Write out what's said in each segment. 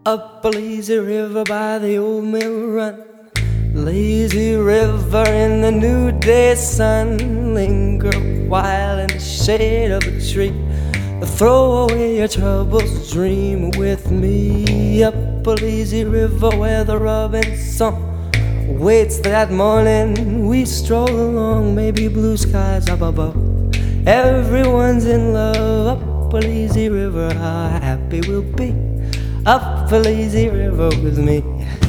Up a lazy river by the old mill run, lazy river in the new day sun. Linger a while in the shade of a tree, throw away your troubles, dream with me. Up a lazy river where the robin song waits that morning. We stroll along, maybe blue skies up above, everyone's in love. Up a lazy river, how happy we'll be, up a lazy river with me.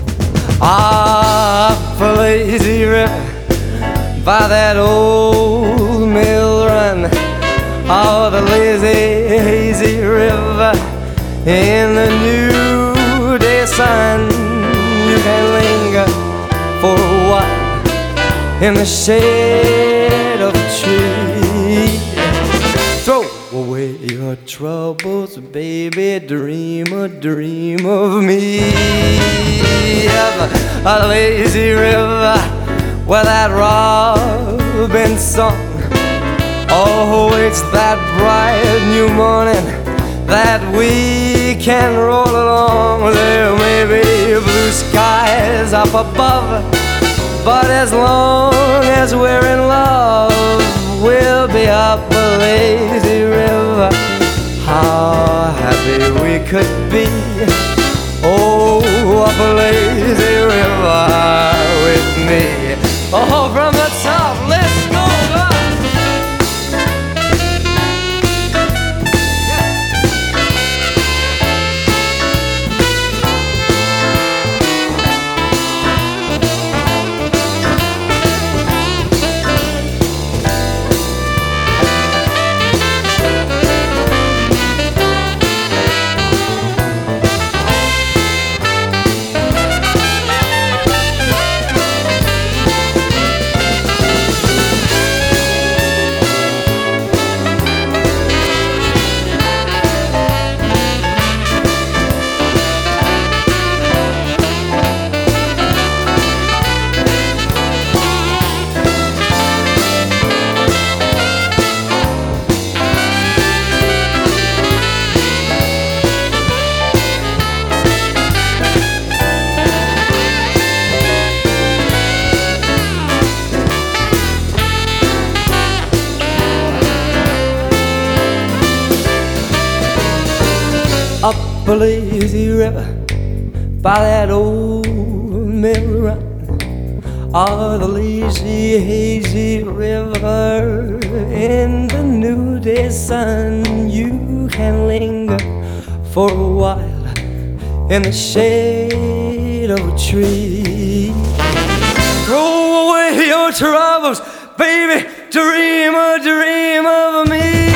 Up a lazy river by that old mill run. Oh, the lazy, hazy river in the new day sun. You can linger for a while in the shade of a tree. Throw away your troubles, baby, dream of me. A lazy river where that robin song, oh, it's that bright new morning that we can roll along. There may be blue skies up above, but as long as we're in love, we'll be up a lazy river. How happy we could be, oh, up a lazy river with me. Oh, from the top, let's go. Up a lazy river by that old mill run. Oh, the lazy, hazy river in the new day sun. You can linger for a while in the shade of a tree. Throw away your troubles, baby, dream of me.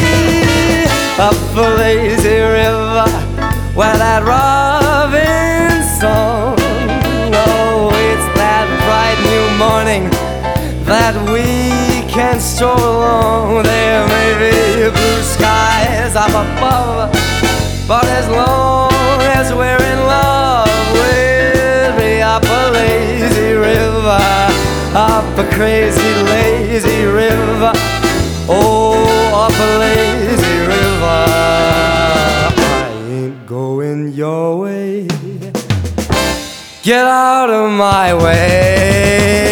Up a lazy river where that robin song, oh, it's that bright new morning that we can stroll along. There may be blue skies up above, but as long as we're in love, we'll be up a lazy river, up a crazy lazy river, oh, up a lazy river. I ain't going your way, get out of my way.